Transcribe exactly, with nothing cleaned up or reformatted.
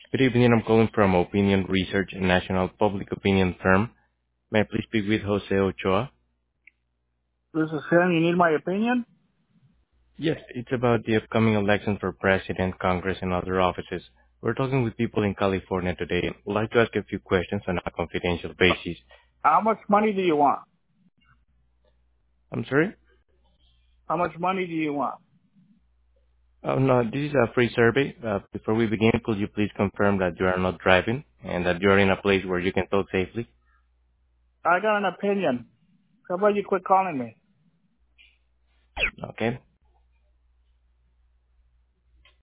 Good evening. I'm calling from Opinion Research, a national public opinion firm. May I please speak with Jose Ochoa? This is him. You need my opinion? Yes, it's about the upcoming election for president, Congress, and other offices. We're talking with people in California today. I'd like to ask a few questions on a confidential basis. How much money do you want? I'm sorry? How much money do you want? Oh, no, this is a free survey. Uh, before we begin, could you please confirm that you are not driving and that you're in a place where you can talk safely? I got an opinion. How about you quit calling me? Okay.